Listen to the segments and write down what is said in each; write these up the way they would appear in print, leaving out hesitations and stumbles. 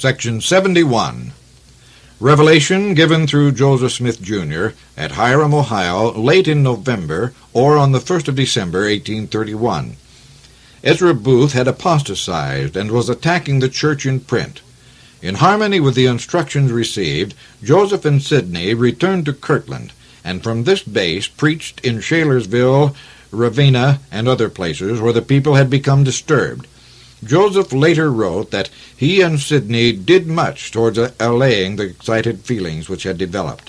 Section 71. Revelation given through Joseph Smith, Jr. at Hiram, Ohio, late in November or on the 1st of December, 1831. Ezra Booth had apostatized and was attacking the church in print. In harmony with the instructions received, Joseph and Sidney returned to Kirtland, and from this base preached in Shalersville, Ravenna, and other places where the people had become disturbed. Joseph later wrote that he and Sidney did much towards allaying the excited feelings which had developed.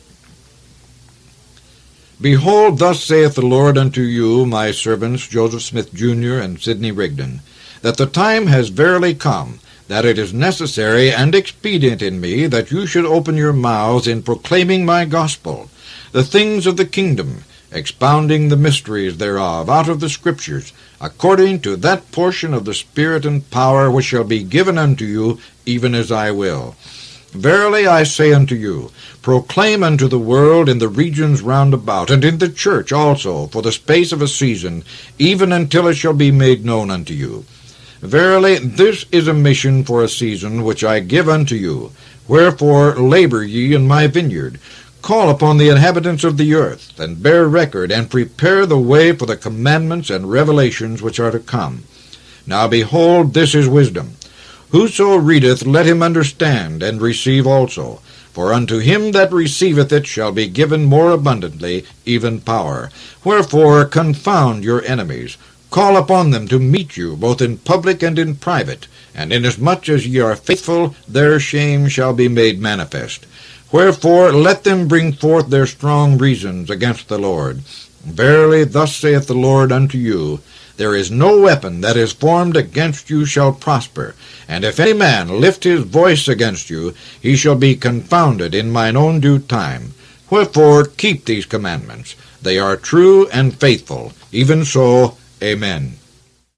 Behold, thus saith the Lord unto you, my servants, Joseph Smith, Jr. and Sidney Rigdon, that the time has verily come, that it is necessary and expedient in me that you should open your mouths in proclaiming my gospel, the things of the kingdom, expounding the mysteries thereof out of the Scriptures, according to that portion of the Spirit and power which shall be given unto you, even as I will. Verily I say unto you, proclaim unto the world in the regions round about, and in the church also, for the space of a season, even until it shall be made known unto you. Verily this is a mission for a season which I give unto you. Wherefore labor ye in my vineyard. Call upon the inhabitants of the earth, and bear record, and prepare the way for the commandments and revelations which are to come. Now behold, this is wisdom. Whoso readeth, let him understand, and receive also. For unto him that receiveth it shall be given more abundantly, even power. Wherefore confound your enemies. Call upon them to meet you, both in public and in private, and inasmuch as ye are faithful, their shame shall be made manifest. Wherefore let them bring forth their strong reasons against the Lord. Verily thus saith the Lord unto you, there is no weapon that is formed against you shall prosper, and if any man lift his voice against you, he shall be confounded in mine own due time. Wherefore keep these commandments. They are true and faithful. Even so, Amen.